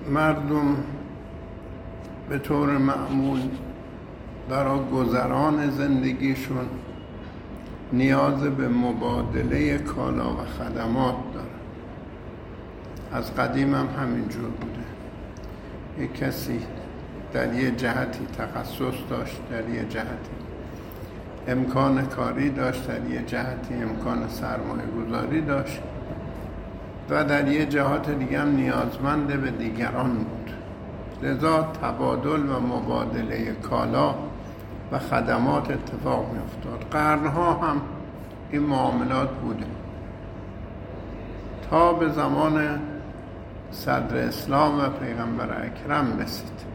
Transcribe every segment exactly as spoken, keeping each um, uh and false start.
مردم به طور معمول برای گذران زندگیشون نیاز به مبادله کالا و خدمات دارن. از قدیم هم همینجور بوده. یک کسی در یه جهتی تخصص داشت، در یه جهتی امکان کاری داشت، در یه جهتی امکان سرمایه گذاری داشت و در یه جهات دیگه هم نیازمند به دیگران بود. لذا تبادل و مبادله کالا و خدمات اتفاق می افتاد. قرنها هم این معاملات بوده تا به زمان صدر اسلام و پیغمبر اکرم رسید.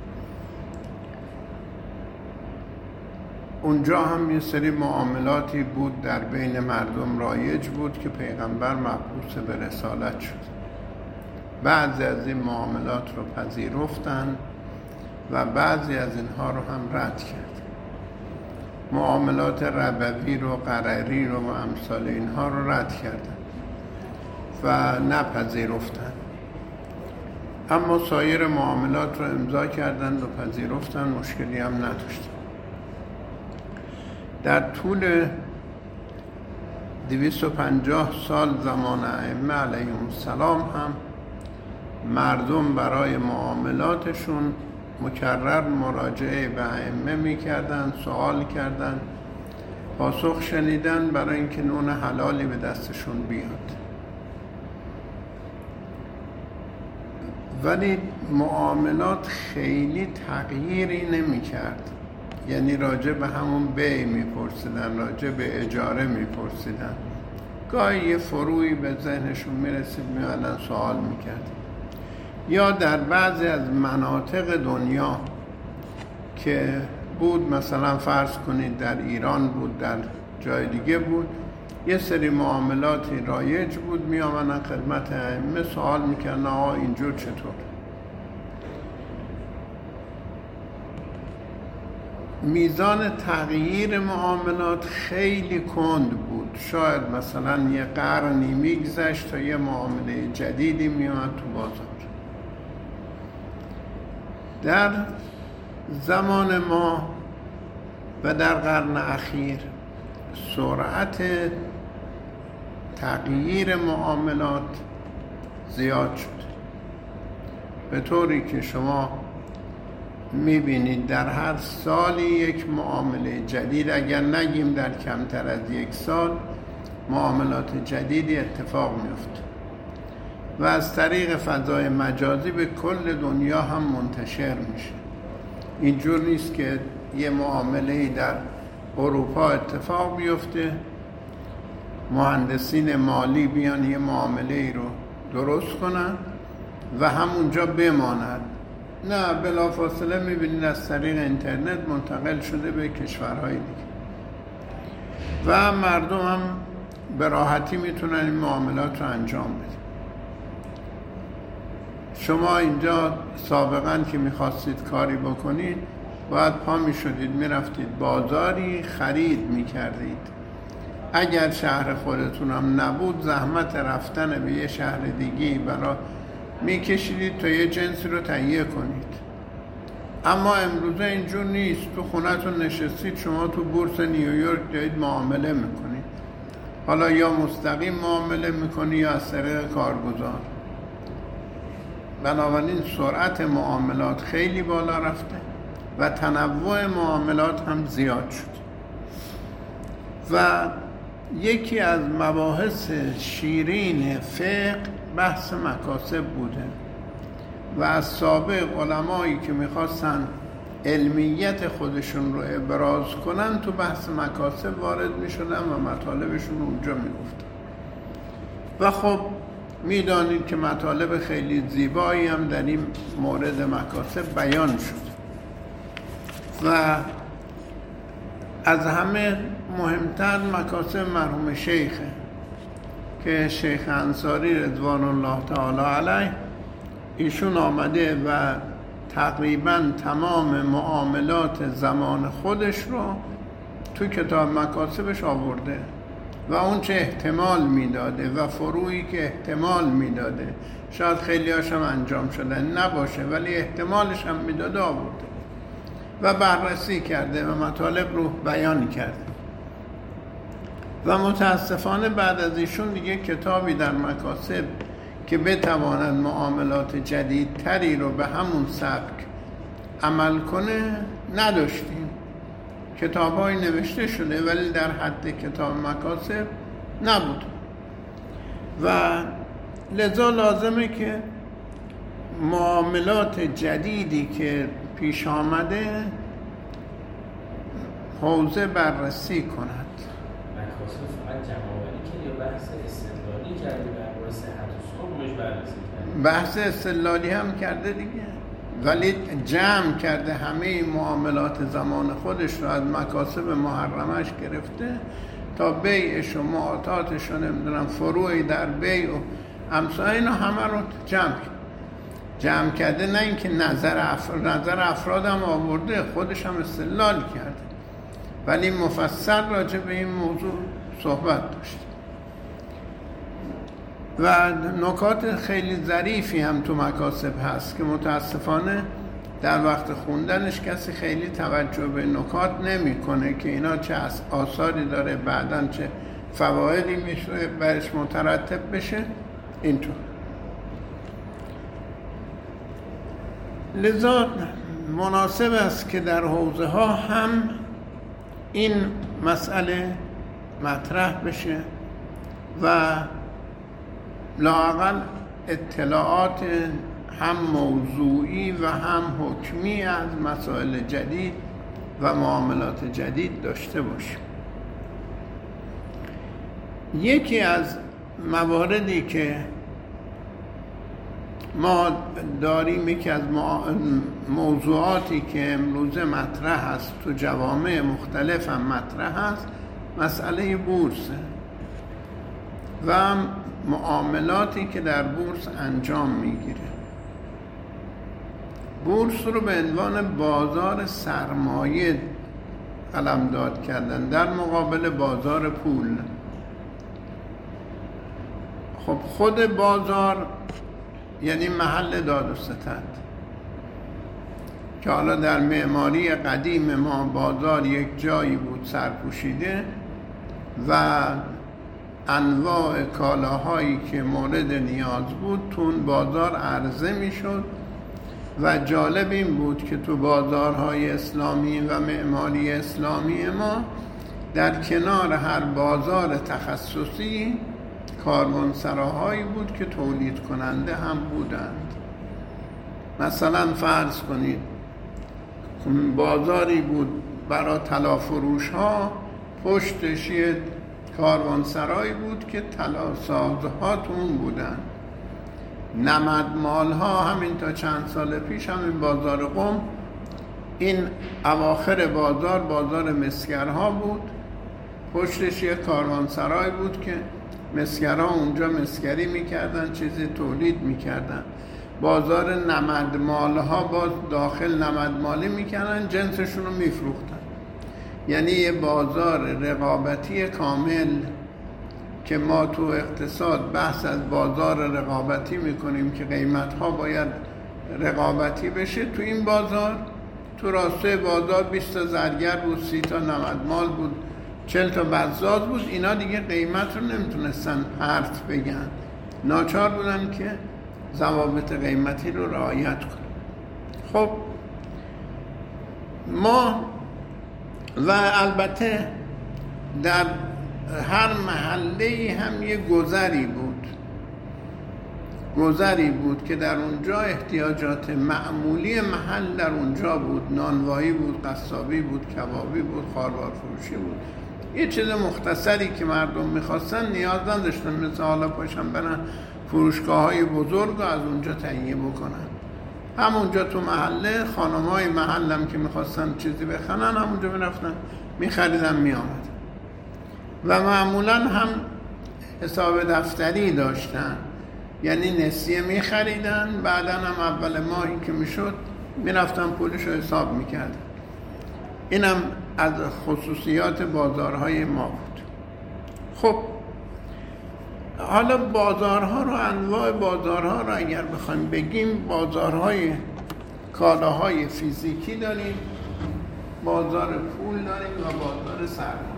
اونجا هم یه سری معاملاتی بود در بین مردم رایج بود که پیغمبر مبعوث به رسالت شد. بعضی از این معاملات رو پذیرفتن و بعضی از اینها رو هم رد کرد. معاملات ربوی رو، قرری رو و امثال اینها رو رد کردن و نپذیرفتن. اما سایر معاملات رو امضا کردند و پذیرفتن، مشکلی هم نداشتن. در طول دویست و پنجاه سال زمان ائمه علیهم السلام هم مردم برای معاملاتشون مکرر مراجعه به ائمه میکردن، سوال کردن، پاسخ شنیدن برای اینکه نون حلالی به دستشون بیاد. ولی معاملات خیلی تغییری نمیکرد. یعنی راجع به همون بیع میپرسیدن، راجع به اجاره میپرسیدن، گاهی یه فروعی به ذهنشون میرسید میادن سوال میکرد. یا در بعضی از مناطق دنیا که بود، مثلا فرض کنید در ایران بود، در جای دیگه بود، یه سری معاملاتی رایج بود، میامدن خدمت ائمه سوال میکردن آقا اینجور چطور. میزان تغییر معاملات خیلی کند بود. شاید مثلا یه قرنی میگذشت تا یه معامله جدیدی میومد تو بازار. در زمان ما و در قرن اخیر سرعت تغییر معاملات زیاد شد، به طوری که شما میبینید در هر سالی یک معامله جدید، اگر نگیم در کمتر از یک سال، معاملات جدیدی اتفاق میفته و از طریق فضای مجازی به کل دنیا هم منتشر میشه. اینجور نیست که یه معامله در اروپا اتفاق بیفته، مهندسین مالی بیان یه معامله رو درست کنن و همونجا بماند. نه، بلافاصله میبینید از طریق اینترنت منتقل شده به کشورهای دیگه و مردم هم به راحتی میتونن این معاملات رو انجام بدن. شما اینجا سابقا که میخواستید کاری بکنید باید پا میشدید میرفتید بازاری خرید میکردید. اگر شهر خودتون هم نبود زحمت رفتن به یه شهر دیگه برای میکشیدید تا یه جنسی رو تهیه کنید. اما امروزه اینجور نیست. تو خونتون نشستید، شما تو بورس نیویورک دارید معامله میکنید. حالا یا مستقیم معامله میکنید یا از طریق کارگزار. بنابراین سرعت معاملات خیلی بالا رفته و تنوع معاملات هم زیاد شد و یکی از مباحث شیرین فقه بحث مکاسب بوده و از سابق علمایی که میخواستن علمیت خودشون رو ابراز کنن تو بحث مکاسب وارد میشدن و مطالبشون رو اونجا میگفتن و خب میدانید که مطالب خیلی زیبایی هم در این مورد مکاسب بیان شد و از همه مهمتر مکاسب مرحوم شیخه که شیخ انصاری رضوان الله تعالی علیه، ایشون آمده و تقریبا تمام معاملات زمان خودش رو تو کتاب مکاسبش آورده و اون چه احتمال میداده و فروعی که احتمال میداده، شاید خیلی هاشم انجام شده نباشه ولی احتمالش هم میداده آورده و بررسی کرده و مطالب رو بیان کرده. و متاسفانه بعد از ایشون دیگه کتابی در مکاسب که بتواند معاملات جدیدتری رو به همون سبک عمل کنه نداشتیم. کتاب‌های نوشته شده ولی در حد کتاب مکاسب نبود و لذا لازمه که معاملات جدیدی که پیش آمده حوزه بررسی کند. مکاسب فقط جمع‌آوری کرد یا بحث استدلالی کرده درباره صحت و سقمش بررسی کرده؟ بحث استدلالی هم کرده دیگه، ولی جمع کرده همه معاملات زمان خودش رو از مکاسب محرمش گرفته تا بیعش و معاطاتش و نمیدونم فروعی در بیع و امثال اینا همه رو جمع جمع کرده. نه اینکه نظر افراد نظر افراد هم آورده، خودش هم استدلال کرده ولی مفصل راجع به این موضوع صحبت داشت و نکات خیلی ظریفی هم تو مکاسب هست که متاسفانه در وقت خوندنش کسی خیلی توجه به نکات نمیکنه که اینا چه آثاری داره، بعداً چه فوایدی میشه برش مترتب بشه. اینطور لذا مناسب است که در حوزه ها هم این مسئله مطرح بشه و لااقل اطلاعات هم موضوعی و هم حکمی از مسائل جدید و معاملات جدید داشته باشیم. یکی از مواردی که ما داریم، یکی از موضوعاتی که امروزه مطرح است تو جوامع مختلف هم مطرح است، مسئله بورس و معاملاتی که در بورس انجام میگیره. بورس رو به عنوان بازار سرمایه قلمداد کردن در مقابل بازار پول. خب خود بازار یعنی محل داد و ستد که حالا در معماری قدیم ما بازار یک جایی بود سرپوشیده و انواع کالاهایی که مورد نیاز بود تو اون بازار عرضه میشد و جالب این بود که تو بازارهای اسلامی و معماری اسلامی ما در کنار هر بازار تخصصی کاروانسراهایی بود که تولید کننده هم بودند. مثلا فرض کنید بازاری بود برای طلا فروش ها، پشتش یه کاروانسرایی بود که طلا سازها تو اون بودن. نمدمال ها همین تا چند سال پیش همین بازار قم، این اواخر بازار بازار مسگرها بود، پشتش یه کاروانسرای بود که مسگرها اونجا مسگری میکردن، چیزی تولید میکردن. بازار نمدمال ها باز داخل نمدمالی میکردن، جنسشون رو میفروختن. یعنی یه بازار رقابتی کامل که ما تو اقتصاد بحث از بازار رقابتی میکنیم که قیمتها باید رقابتی بشه. تو این بازار تو راسته بازار بیست تا زرگر بود، سی تا نمدمال بود، چهل تا بزاز بود. اینا دیگه قیمت رو نمیتونستن پرت بگن، ناچار بودن که ضوابط قیمتی رو رعایت کنن. خب ما و البته در هر محله هم یه گذری بود گذری بود که در اونجا احتیاجات معمولی محل در اونجا بود. نانوایی بود، قصابی بود، کبابی بود، خاروار فروشی بود. یه چیز مختصری که مردم میخواستن نیاز نداشتن مثل حالا پاشن برن فروشگاه های بزرگ از اونجا تهیه بکنن. همونجا تو محله خانم های محل هم که میخواستن چیزی بخرن همونجا میرفتن میخریدن میآمدن و معمولا هم حساب دفتری داشتن، یعنی نسیه میخریدن، بعدا هم اول ماهی که میشد میرفتن پولش رو حساب میکردن. اینم از خصوصیات بازارهای ما بود. خب حالا بازارها رو، انواع بازارها رو اگر بخوایم بگیم، بازارهای کالاهای فیزیکی داریم، بازار پول داریم و بازار سرمایه.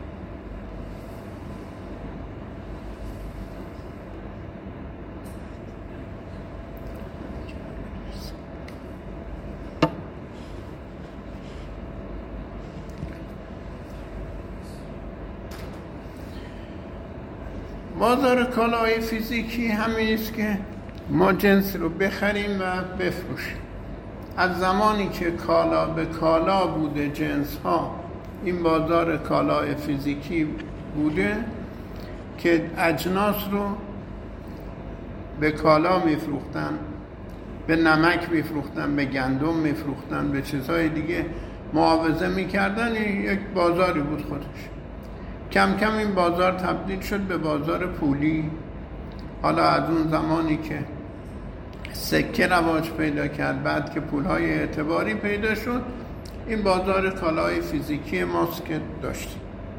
بازار کالاهای فیزیکی همین است که ما جنس رو بخریم و بفروشیم. از زمانی که کالا به کالا بوده جنس ها، این بازار کالای فیزیکی بوده که اجناس رو به کالا میفروختن، به نمک میفروختن، به گندم میفروختن، به چیزهای دیگه معاوضه میکردن. یک بازاری بود خودش. کم کم این بازار تبدیل شد به بازار پولی. حالا از اون زمانی که سکه رواج پیدا کرد، بعد که پولهای اعتباری پیدا شد، این بازار کالای فیزیکی ماست که داشتیم.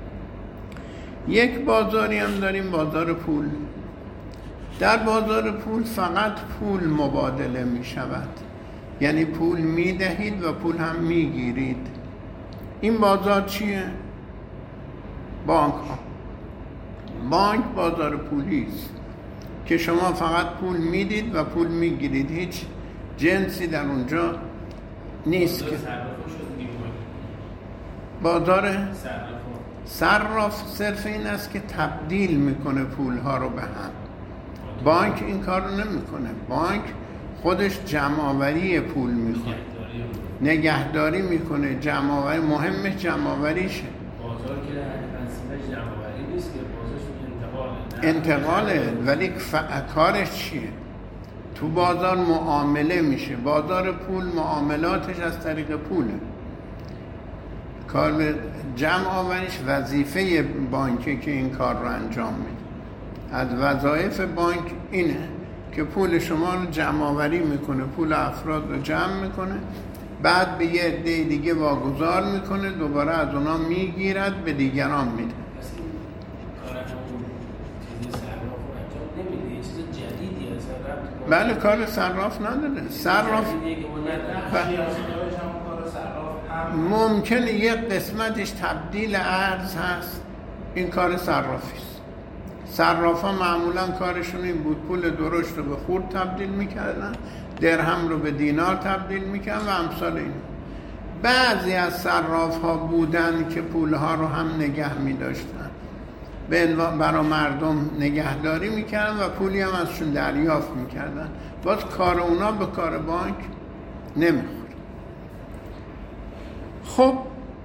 یک بازاری هم داریم، بازار پول. در بازار پول فقط پول مبادله می شود، یعنی پول می دهید و پول هم می گیرید. این بازار چیه؟ بانک ها. بانک بازار پولی است که شما فقط پول میدید و پول میگیرید، هیچ جنسی در اونجا نیست. که بازار صراف صرف این است که تبدیل میکنه پولها رو به هم. بانک این کار رو نمیکنه. بانک خودش جمع‌آوری پول میکنه، نگهداری میکنه، جمع‌آوری مهمه، جمع‌آوریشه. بازار که پرنسیپش جمع‌آوری نیست که بازارش انتقاله. انتقاله، ولی کارش چیه؟ تو بازار معامله میشه. بازار پول معاملاتش از طریق پوله. کار به جمع آوریش وظیفه بانکه که این کار رو انجام میده. از وظایف بانک اینه که پول شما رو جمع آوری میکنه، پول افراد رو جمع میکنه، بعد به یه عده دیگه واگذار میکنه، دوباره از اونا میگیرد به دیگران میده. بله، کار صراف نداره. صراف ممکنه یک قسمتش تبدیل ارز هست، این کار صرافی است. صرافا معمولا کارشون این بود، پول درشت رو به خورد تبدیل میکردن، درهم رو به دینار تبدیل میکردن و امثال این. بعضی از صراف ها بودن که پول ها رو هم نگه میداشتن، برای مردم نگهداری میکردن و پولی هم ازشون دریافت میکردن. باز کار اونا به کار بانک نمیخوره. خب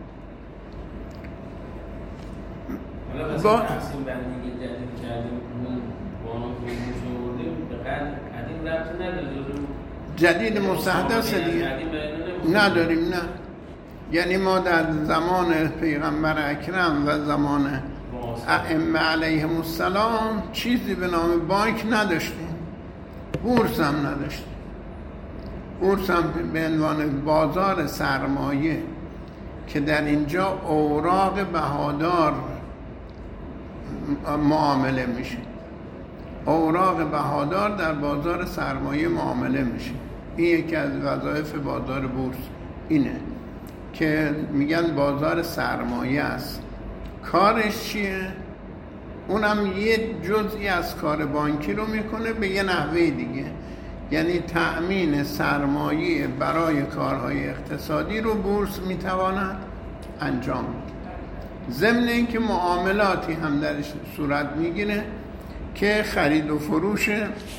با تقسیم بندی جدید کردیم، اون بانک رو بردیم، به قدیم ربطی نداره. جدید مستحدث دیگه نداریم. نه، یعنی ما در زمان پیغمبر اکرم و زمان ائمه علیهم السلام چیزی به نام بانک نداشتیم، بورس هم نداشتیم. بورس هم به عنوان بازار سرمایه که در اینجا اوراق بهادار معامله میشه. اوراق بهادار در بازار سرمایه معامله میشه. این یکی از وظایف بازار بورس اینه که میگن بازار سرمایه است. کارش چیه؟ اونم یه جزئی از کار بانکی رو میکنه به یه نحوه دیگه، یعنی تأمین سرمایه برای کارهای اقتصادی رو بورس میتواند انجام بده. ضمن اینکه معاملاتی هم درش صورت میگیره که خرید و فروش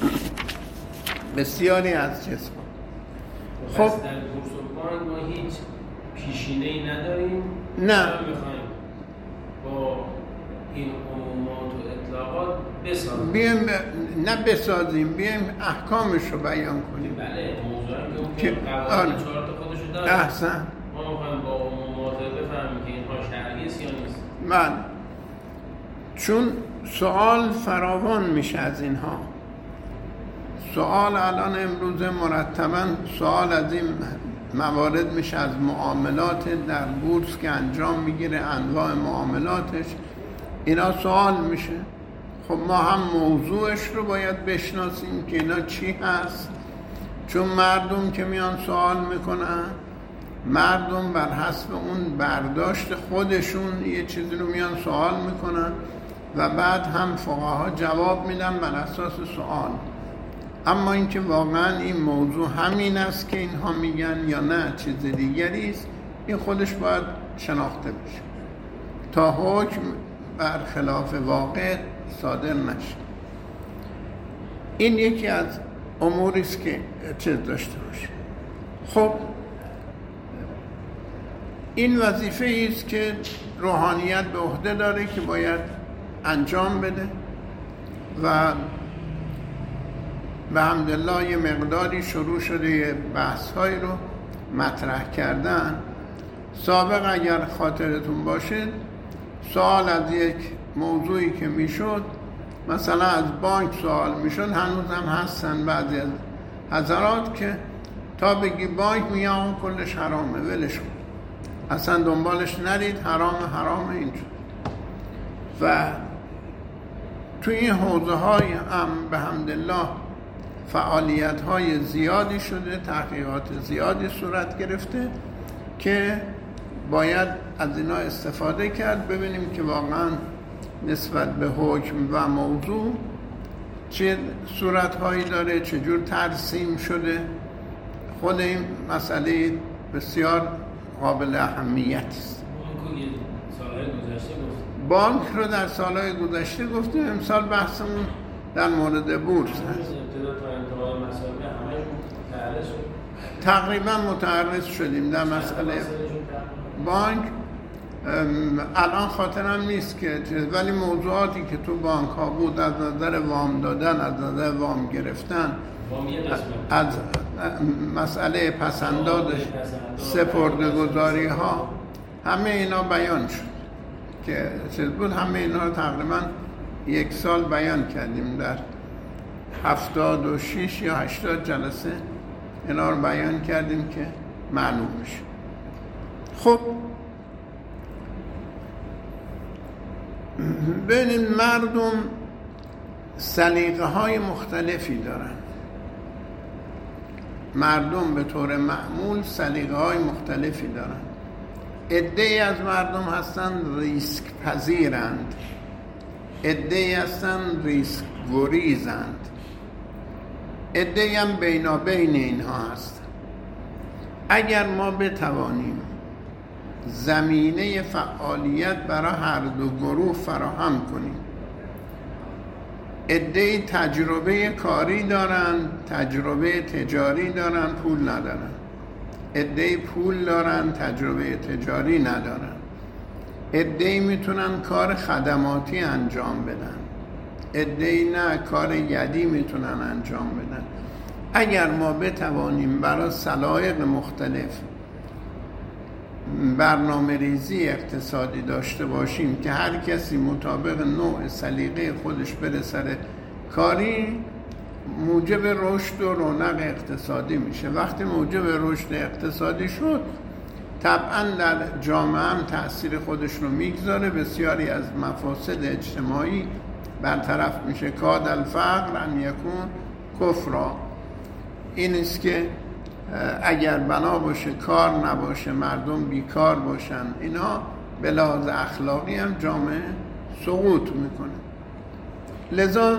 بسیاری از جنس. خب در بورس و بانک ما هیچ پیشینه‌ای نداریم. نه، میخوایم با این عمومات و اطلاقات بسازیم. بیایم ب... نه بسازیم، بیایم احکامش رو بیان کنیم. بله، موضوعی که قواعد چهار تا خودشو داره. احسن. ما میخوایم با عمومات بفهمیم که اینها شرعی است یا نیست. بله، چون سوال فراوان میشه از اینها. سوال الان امروز مرتباً سوال از این موارد میشه، از معاملات در بورس که انجام میگیره، انواع معاملاتش، اینا سوال میشه. خب ما هم موضوعش رو باید بشناسیم که اینا چی هست، چون مردم که میان سوال میکنن، مردم بر حسب اون برداشت خودشون یه چیزی رو میان سوال میکنن و بعد هم فقها جواب میدن بر اساس سوال. اما اینکه واقعا این موضوع همین است که اینها میگن یا نه چیز دیگری است، این خودش باید شناخته بشه تا حکم بر خلاف واقع صادر نشه. این یکی از اموری است که چیز داشته باشه. خب این وظیفه است که روحانیت به عهده داره که باید انجام بده و به حمدالله یه مقداری شروع شده یه بحث های رو مطرح کردن. سابق اگر خاطرتون باشه سوال از یک موضوعی که میشد، مثلا از بانک سوال میشد، هنوز هم هستن بعضی از حضرات که تا بگی بانک میگن کلش حرامه، ولش کن، اصلا دنبالش نرید، حرامه حرامه اینجور. و توی این حوزه های هم به حمدالله فعالیت های زیادی شده، تحقیقات زیادی صورت گرفته که باید از اینا استفاده کرد، ببینیم که واقعا نسبت به حکم و موضوع چه صورت هایی داره، چجور ترسیم شده. خود این مسئله بسیار قابل اهمیت است. بانک رو در سالهای گذشته گفتیم، امسال بحثمون در مورد بورس هست. تقریبا متعرض شدیم در مسئله بانک. الان خاطرم نیست که ولی موضوعاتی که تو بانک ها بود از نظر وام دادن، از نظر وام گرفتن، از مسئله پسنداز سپرده‌گذاری ها، همه اینا بیان شد که چیز بود. همه اینا رو تقریبا یک سال بیان کردیم، در هفتاد و شش یا هشتاد جلسه اینا رو بیان کردیم که معلوم بشه. خب ببینید مردم سلیقه های مختلفی دارن. مردم به طور معمول سلیقه های مختلفی دارن. عده‌ای از مردم هستن ریسک پذیرند، عده‌ای هستن ریسک گریزند، عده‌ای هم بینابین اینها هستن. اگر ما بتوانیم زمینه فعالیت برای هر دو گروه فراهم کنیم، عده‌ای تجربه کاری دارن، تجربه تجاری دارن، پول ندارن، عده‌ای پول دارن، تجربه تجاری ندارن، عده‌ای میتونن کار خدماتی انجام بدن، عده‌ای نه کار یدی میتونن انجام بدن. اگر ما بتوانیم برای سلایق مختلف برنامه ریزی اقتصادی داشته باشیم که هر کسی مطابق نوع سلیقه خودش بره سر کاری، موجب رشد و رونق اقتصادی میشه. وقتی موجب رشد اقتصادی شد، طبعا در جامعه هم تأثیر خودش رو میگذاره، بسیاری از مفاسد اجتماعی برطرف میشه. کاد الفقر ان یکون کفرا. این است که اگر بنا باشه کار نباشه، مردم بیکار باشن، اینا به لحاظ اخلاقی هم جامعه سقوط میکنه. لذا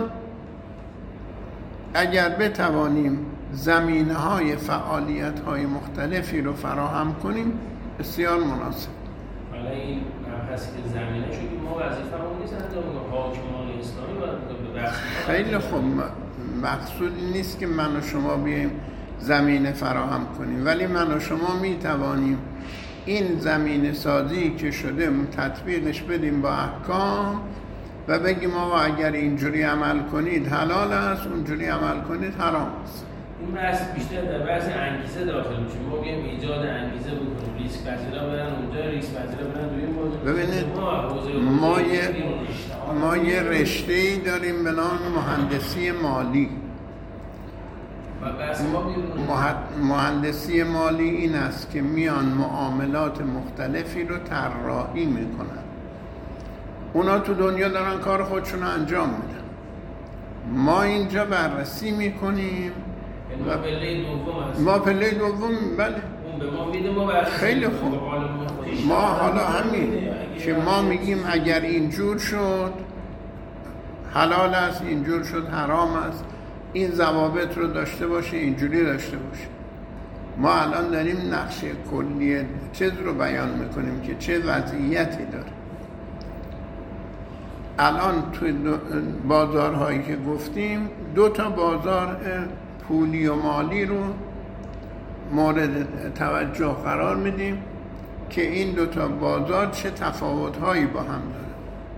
اگر بتوانیم زمینه های فعالیت های مختلفی رو فراهم کنیم بسیار مناسب. حالا این مبحث که زمینه شدیم، ما وظیفه‌مون نیست انجام حاکمان اسلامی باید به بخش. خیلی خوب، مقصود نیست که من و شما بیایم زمینه فراهم کنیم، ولی من و شما می توانیم این زمینه سازی که شده تطبیقش بدیم با احکام و بگیم آقا اگر اینجوری عمل کنید حلال است، اونجوری عمل کنید حرام است. این بحث بیشتر در بحث انگیزه داخل میشه. ما بیایم ایجاد انگیزه بکنیم، ریسک پذیرا برن اونجا، ریسک پذیرا برن روی موضوع. ببینید ما یه ما یه رشته‌ای داریم به نام مهندسی مالی. مهندسی مالی این است که میان معاملات مختلفی رو طراحی میکنن. اونا تو دنیا دارن کار خودشون رو انجام میدن. ما اینجا بررسی میکنیم ما پله دوم ما پله دوم بله اون به ما میده ما بررسی خیلی خوب. ما حالا همین که ما میگیم اگر اینجور شد حلال است، اینجور شد حرام است، این ضوابط رو داشته باشه، اینجوری داشته باشه. ما الان داریم نقشه کلی چیز رو بیان میکنیم که چه وضعیتی داره. الان توی بازارهایی که گفتیم دو تا بازار پولی و مالی رو مورد توجه قرار میدیم که این دو تا بازار چه تفاوت‌هایی با هم داره.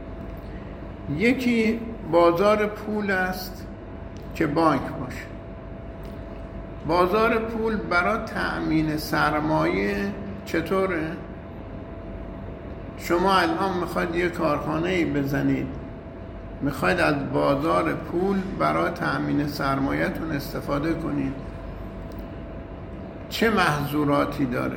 یکی بازار پول است که بانک باشه. بازار پول برای تأمین سرمایه چطوره؟ شما الان میخواید یه کارخانه‌ای بزنید، میخواید از بازار پول برای تأمین سرمایه‌تون استفاده کنید، چه محظوراتی داره؟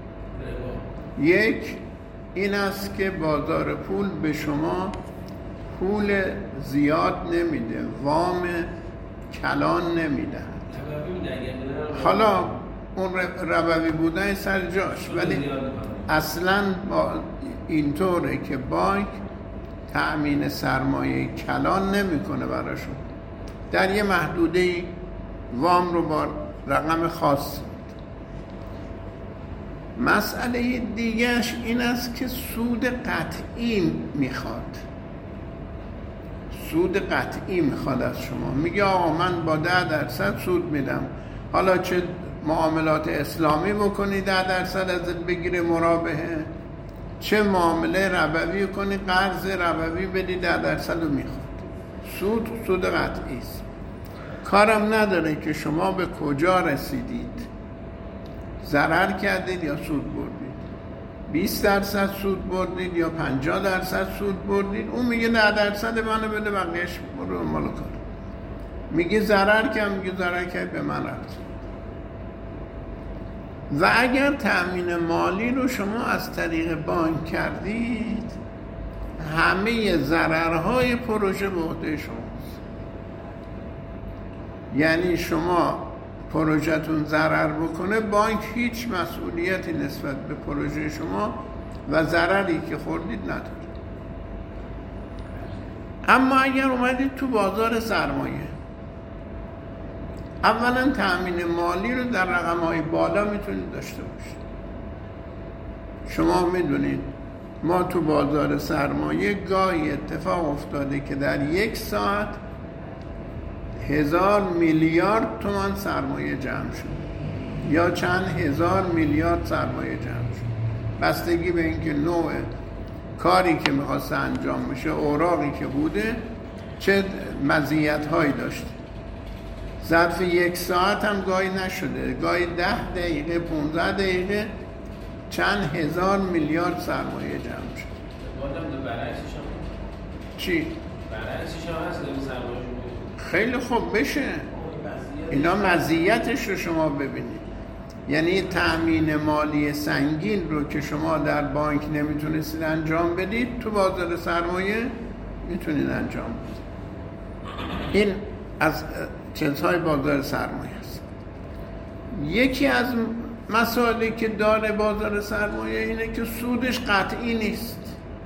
یک این است که بازار پول به شما پول زیاد نمیده، وام کلان نمیده. حالا اون ربوی بودن سر جاش، ولی اصلا اینطوره که بانک تأمین سرمایه کلان نمیکنه براشون، در یه محدوده وام رو با رقم خاص. مسئله دیگهش این است که سود قطعی میخواد. سود قطعی میخواد از شما. میگه آقا من با ده درصد سود میدم، حالا چه معاملات اسلامی بکنی ده درصد ازت بگیره مرابحه، چه معامله ربوی کنی قرض ربوی بدی ده درصد رو میخواد. سود سود قطعی است. کارم نداره که شما به کجا رسیدید، ضرر کردید یا سود بردید، بیست درصد سود بردید یا پنجاه درصد سود بردید. اون میگه ده درصد منو بده بقیه‌اش برو مال کار. میگه ضرر کردم، میگه ضرر کرد به من رفت. و اگر تأمین مالی رو شما از طریق بانک کردید، همه ضررهای پروژه به عهده شماست. یعنی شما پروژه‌تون ضرر بکنه، بانک هیچ مسئولیتی نسبت به پروژه شما و ضرری که خوردید نداره. اما اگر اومدید تو بازار سرمایه، اولا تأمین مالی رو در رقم‌های بالا میتونید داشته باشید. شما میدونید ما تو بازار سرمایه گاهی اتفاق افتاده که در یک ساعت هزار میلیارد تومان سرمایه جمع شد یا چند هزار میلیارد سرمایه جمع شد، بستگی به اینکه نوع کاری که میخواست انجام بشه، اوراقی که بوده، چه مزیت‌هایی داشته. ظرف یک ساعت هم گاهی نشده، گاهی ده دقیقه پونزده دقیقه چند هزار میلیارد سرمایه جمع شد. چی؟ برعکسش هم هست که سرمایه خیلی خوب بشه. اینا مزیتش رو شما ببینید. یعنی تأمین مالی سنگین رو که شما در بانک نمیتونستید انجام بدید، تو بازار سرمایه میتونید انجام بدید. این از چیزهای بازار سرمایه است. یکی از مسائلی که داره بازار سرمایه اینه که سودش قطعی نیست.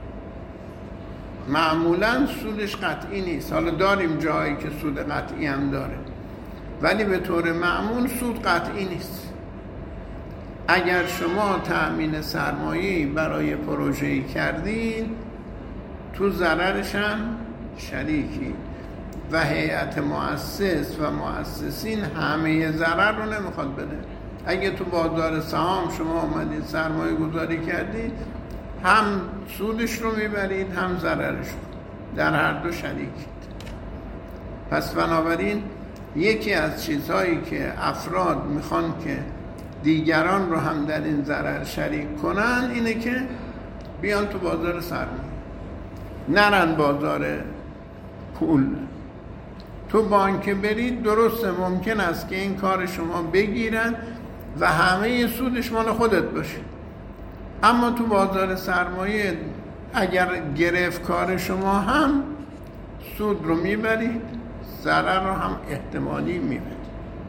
معمولا سودش قطعی نیست. حالا داریم جایی که سود قطعی هم داره، ولی به طور معمول سود قطعی نیست. اگر شما تأمین سرمایه‌ای برای پروژه‌ای کردین، تو ضررش هم شریکی و هیئت مؤسس و مؤسسین همه ضرر رو نمیخواد بده. اگه تو بازار سهام شما اومدید سرمایه گذاری کردید، هم سودش رو میبرید هم ضررش رو، در هر دو شریکید. پس بنابراین یکی از چیزهایی که افراد میخوان که دیگران رو هم در این ضرر شریک کنن اینه که بیان تو بازار سرمایه، نرن بازار پول. تو بانک برید درسته ممکن است که این کار شما بگیرن و همه سودش مال خودت باشه، اما تو بازار سرمایه اگر گرفت کار شما هم سود رو میبرید، ضرر رو هم احتمالی میبرید.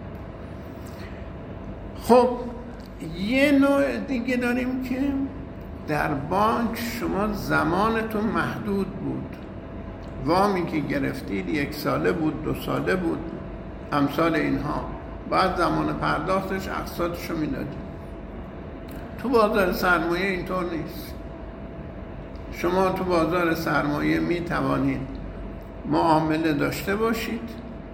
خب یه نوع دیگه داریم که در بانک شما زمانتون محدود بود، وامی که گرفتید یک ساله بود، دو ساله بود، امثال اینها، بعد زمان پرداختش اقساطش رو میدادید. تو بازار سرمایه اینطور نیست. شما تو بازار سرمایه میتوانید معامله داشته باشید،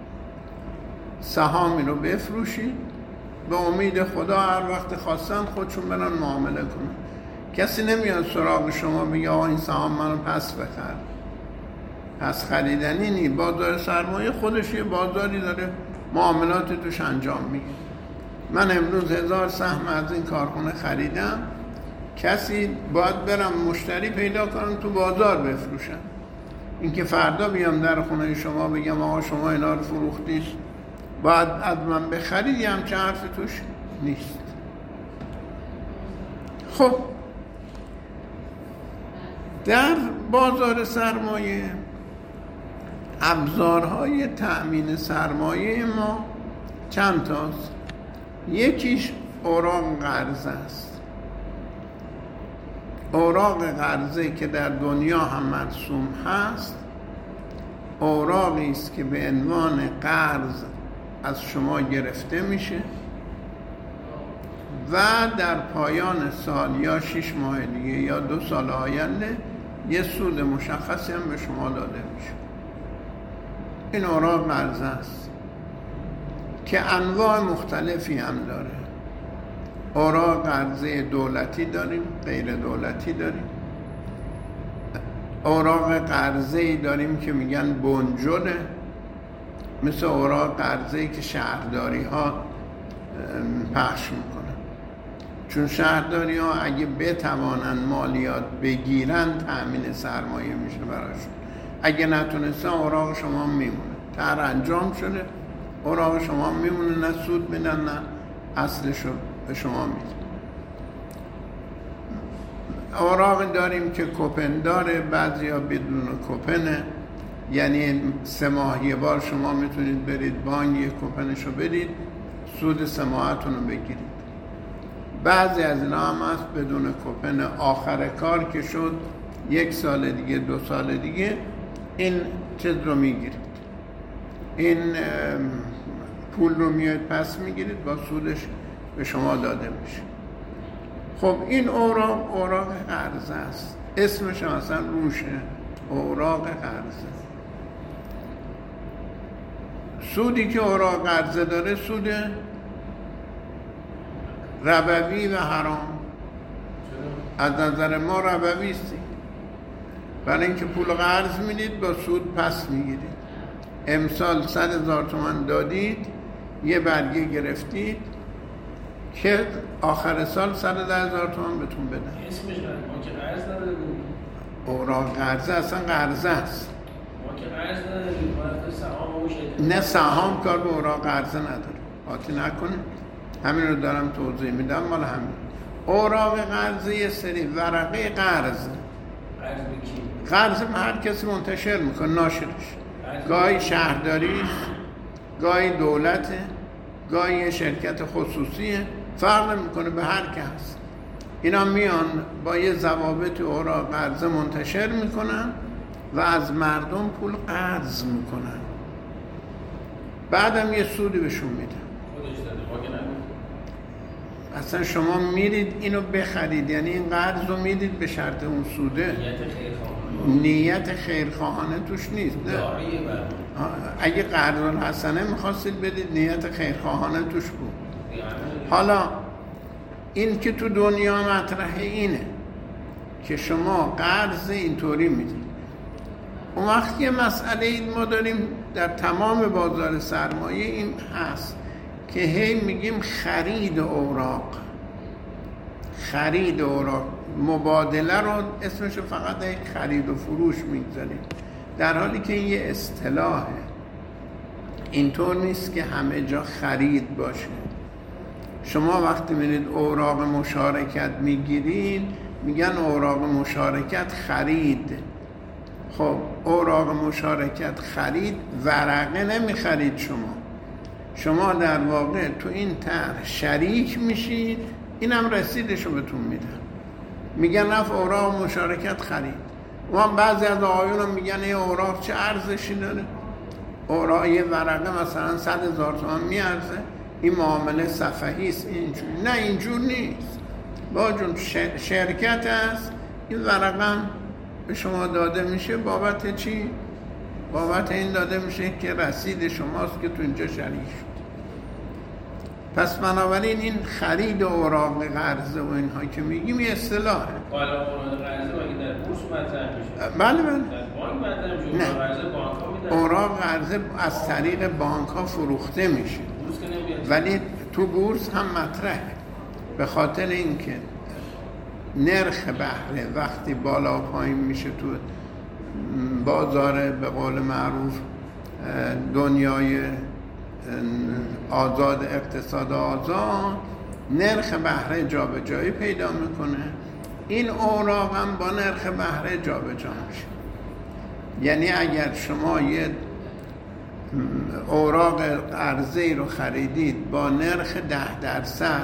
سهامی رو بفروشید، به امید خدا هر وقت خواستن خودشون برن معامله کنن. کسی نمیاد سراغ شما بگه آقا این سهام منو پس بخر. پس خریدنی نی. بازار سرمایه خودش یه بازاری داره، معاملات توش انجام میگه. من امروز هزار سهم از این کارخونه خریدم، کسی باید برم مشتری پیدا کنم تو بازار بفروشم. اینکه فردا بیام در خونه شما بگم آقا شما اینا رو فروختید باید از من بخرید، یه همچه حرف توش نیست. خب در بازار سرمایه ابزارهای تأمین سرمایه ما چند تاست. یکیش اوراق قرضه است. اوراق قرضه که در دنیا هم مرسوم هست، اوراقی است که به عنوان قرض از شما گرفته میشه و در پایان سال یا شش ماه دیگه یا دو سال آینده یه سود مشخصی هم به شما داده میشه. این اوراق قرضه است که انواع مختلفی هم داره. اوراق قرضه دولتی داریم، غیر دولتی داریم. اوراق قرضه‌ای داریم که میگن بنجله، مثل اوراق قرضه‌ای که شهرداری ها پخش میکنن. چون شهرداری ها اگه بتوانن مالیات بگیرن تأمین سرمایه میشه براشون. اگه نتونستن اوراق شما میمونه. طرح انجام شده، اوراق شما میمونه، نه سود میدن نه اصلش رو به شما میدن. اوراق داریم که کوپن داره، بعضی ها بدون کوپنه، یعنی سه ماه یه بار شما میتونید برید بانک یه کوپنش رو بدید، سود سه ماهتون رو بگیرید. بعضی از اینا هم هست بدون کوپن، آخر کار که شد یک سال دیگه دو سال دیگه این چیز رو میگیرید، این پول رو میاد پس میگیرید، با سودش به شما داده میشه. خب این اوراق اوراق قرضه است، اسمش مثلا روشه، اوراق قرضه. سودی که اوراق قرضه داره سود ربوی و حرام. از نظر ما ربوی است، برای اینکه پول قرض میدید با سود پس میگیرید. امسال صد هزار تومان دادید، یه برگه گرفتید که آخر سال صد ده هزار تومان بهتون بدن. اسمش ما که قرض نداریم. اوراق قرضه اصلا قرضه است. ما که قرض نداریم، باید سهام و شرکت. نه سهام کار به اوراق قرضه نداره. قاطی نکنه. همین رو دارم توضیح میدم. مال همین. اوراق قرضه یه سری ورقه قرض. قرض به کی؟ قرض هر کسی منتشر میکنه، ناشرش. گاهی شهرداری، گاهی دولته، گاهی شرکت خصوصیه، فرق میکنه به هر کس. اینا میان با یه ضوابط اوراق قرضه منتشر میکنن و از مردم پول قرض میکنن، بعدم یه سودی بهشون میدن. خودش داده، ما که نمیدونیم. اصلا شما میرید اینو بخرید، یعنی این قرض رو میدید به شرط اون سوده. نیت خیرخواهانه. نیت خیرخواهانه توش نیست. نه. اگه قرض الحسنه میخواستید بدید نیت خیرخواهانه توش بود. حالا این که تو دنیا مطرحه اینه که شما قرض اینطوری میدید. اون وقت یه مسئله این ما داریم در تمام بازار سرمایه این هست که هی میگیم خرید اوراق، خرید اوراق، مبادله رو اسمشو فقط خرید و فروش میگذاریم، در حالی که این یه اصطلاحه. اینطور نیست که همه جا خرید باشه. شما وقتی میرید اوراق مشارکت میگیرید میگن اوراق مشارکت خرید. خب اوراق مشارکت خرید ورقه نمیخرید شما شما در واقع تو این طرح شریک میشید، اینم رسیدشو بهتون میدن، میگن رفت اوراق مشارکت خرید. و بعضی از آقایون میگن این اوراق چه ارزشی داره؟ اوراق یه ورقه مثلا صد هزار تومان میارزه، این معامله صفحی است. اینجور نه، اینجور نیست. با جون شرکت است، این ورقه به شما داده میشه بابت چی؟ بابت این داده میشه که رسید شماست که تو اینجا شریک شد. پس بنابراین این خرید اوراق قرضه و اینها که میگیم یه اصطلاحه. حالا اوراق قرضه مگه در بورس مطرح میشه؟ بله بله. در بانک مطرح میشه؟ اوراق قرضه بانک ها میدن؟ اوراق قرضه از طریق بانک ها فروخته میشه. بورس که نمیاد. ولی تو بورس هم مطرحه. به خاطر اینکه نرخ بهره وقتی بالا پایین میشه تو بازار به قول معروف دنیای آزاد، اقتصاد آزاد، نرخ بهره جابجایی پیدا میکنه. این اوراق هم با نرخ بهره جابجا میشه. یعنی اگر شما یه اوراق قرضه‌ای رو خریدید با نرخ ده درصد،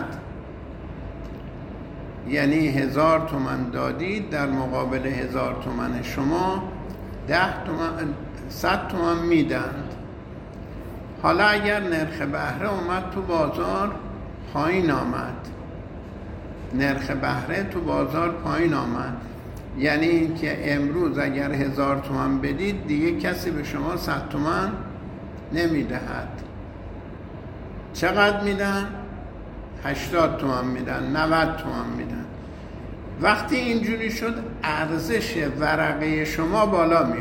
یعنی هزار تومن دادید، در مقابل هزار تومن شما ده تومن صد تومن میدند. حالا اگر نرخ بهره اومد تو بازار پایین آمد، نرخ بهره تو بازار پایین آمد، یعنی اینکه امروز اگر هزار تومن بدید دیگه کسی به شما صد تومن نمیدهد. چقدر میدن؟ هشتاد تومن میدن، نود تومن میدن. وقتی اینجوری شد ارزش ورقه شما بالا میره.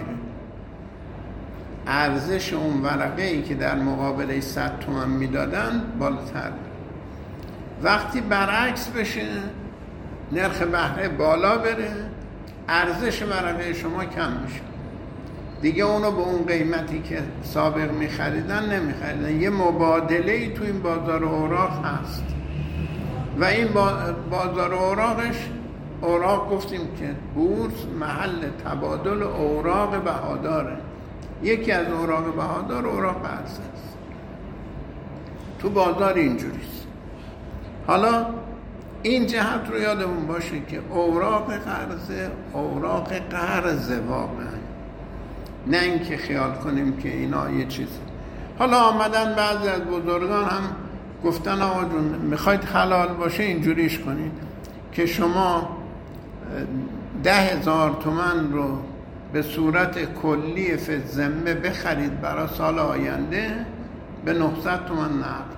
ارزش اون ورقه ای که در مقابل صد تومن میدادن بالاتر. وقتی برعکس بشه، نرخ بهره بالا بره، ارزش ورقه شما کم میشه. دیگه اونو به اون قیمتی که سابق میخریدن نمیخریدن. یه مبادله ای تو این بازار اوراق هست و این بازار اوراقش، اوراق گفتیم که بورس محل تبادل اوراق بهاداره. یکی از اوراق بهادار اوراق قرضه است. تو بازار اینجوریست. حالا این جهت رو یادمون باشه که اوراق قرضه اوراق قرضه واقعا، نه اینکه خیال کنیم که اینا یه چیزی. حالا آمدن بعضی از بزرگان هم گفتن آقا جون میخواید حلال باشه اینجوریش کنید که شما ده هزار تومن رو به صورت کلی فی الذمه بخرید برای سال آینده به نهصد تومن نقد.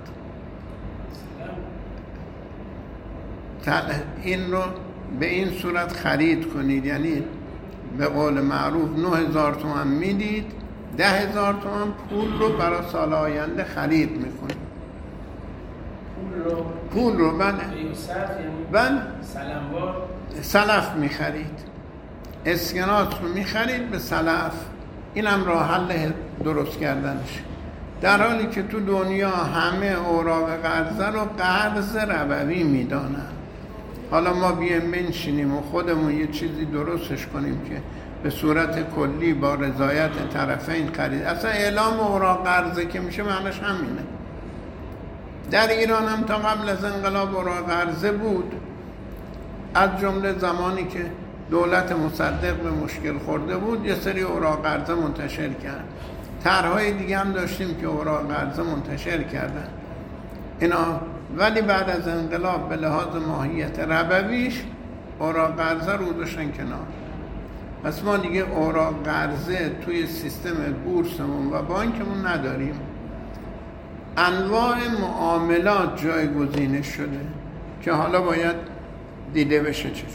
این رو به این صورت خرید کنید، یعنی به قول معروف نه هزار تومن میدید، ده هزار تومن پول رو برای سال آینده خرید میکنید. پول رو پول رو بله بله سلف میخرید، اسکناس رو میخرید به سلف. اینم راه حل درست کردنش. در حالی که تو دنیا همه اوراق قرضه رو قرض ربوی میدانن. حالا ما بیایم بنشینیم و خودمون یه چیزی درستش کنیم که به صورت کلی با رضایت طرفین خرید. اصلا اعلام اوراق قرضه که میشه معنیش همینه. در ایران هم تا قبل از انقلاب اوراق قرضه بود، از جمله زمانی که دولت مصدق به مشکل خورده بود یه سری اوراق قرضه منتشر کرد. طرح‌های دیگه هم داشتیم که اوراق قرضه منتشر کردن اینا، ولی بعد از انقلاب به لحاظ ماهیت ربویش اوراق قرضه رو گذاشتن کنار. پس ما دیگه اوراق قرضه توی سیستم بورسمون و بانکمون نداریم. انواع معاملات جایگزین شده که حالا باید دیده بشه چجوری.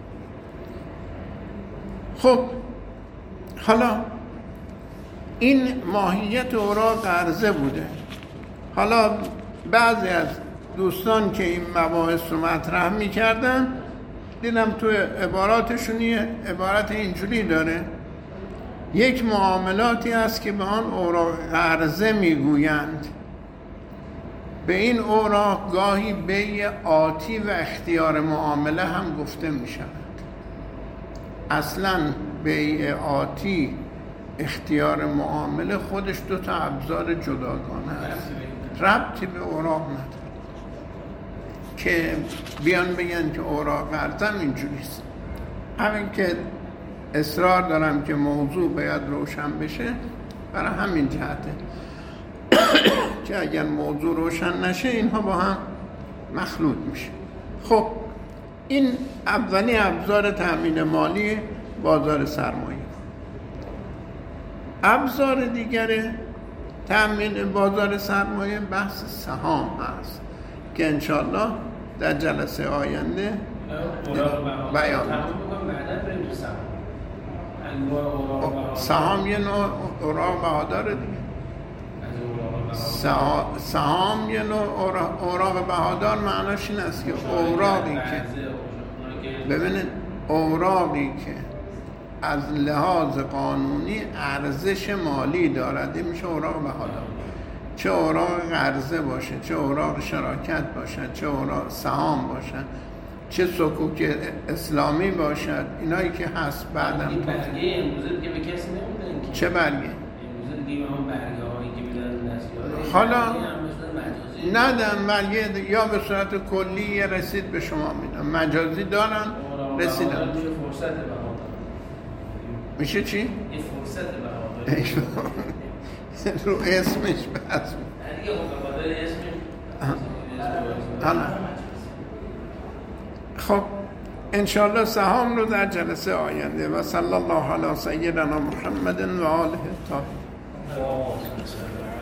خب حالا این ماهیت اوراق قرضه بوده. حالا بعضی از دوستان که این مباحث رو مطرح می‌کردن دیدم تو عباراتشون یه عبارت اینجوری داره: یک معاملاتی است که به آن اوراق قرضه میگویند. به این اوراق گاهی بیع آتی و اختیار معامله هم گفته می شود. اصلا بیع آتی اختیار معامله خودش دو تا ابزار جداگانه است، ربطی به اوراق نداره که بیان بگن که اوراق قرضم اینجوریست. همین که اصرار دارم که موضوع باید روشن بشه، برای همین جهته که اگر موضوع روشن نشه اینها با هم مخلوط میشه. خب این اولی ابزار تأمین مالی بازار سرمایه. ابزار دیگر تأمین بازار سرمایه بحث سهام هست که انشالله در جلسه آینده بیان. سهام یه نوع اوراق بهاداره دیگه. سهام یه نوع اوراق بهادار معناش این است که اوراقی که ببینید اوراقی که از لحاظ قانونی ارزش مالی دارد این میشه اوراق بهادار. چه اوراق قرضه باشه، چه اوراق شراکت باشد، چه اوراق سهام باشد، چه صکوک اسلامی باشد، اینایی که هست بعدم برگه امروزه دیگه به کسی نمیدن که چه برگه؟ امروزه دیگه هم برگه هایی که میدن نسیاره حالا ندن برگه یا به صورت کلی یه رسید به شما میدن، مجازی دارن رسیدن میشه فرصت بهادار. میشه چی؟ یه فرصت بهادار رو اسمش بس دیگه مقابل اسمش حالا خب انشاءالله سهام رو در جلسه آینده و صلی الله علی سیدنا محمد و آله الطاهرین.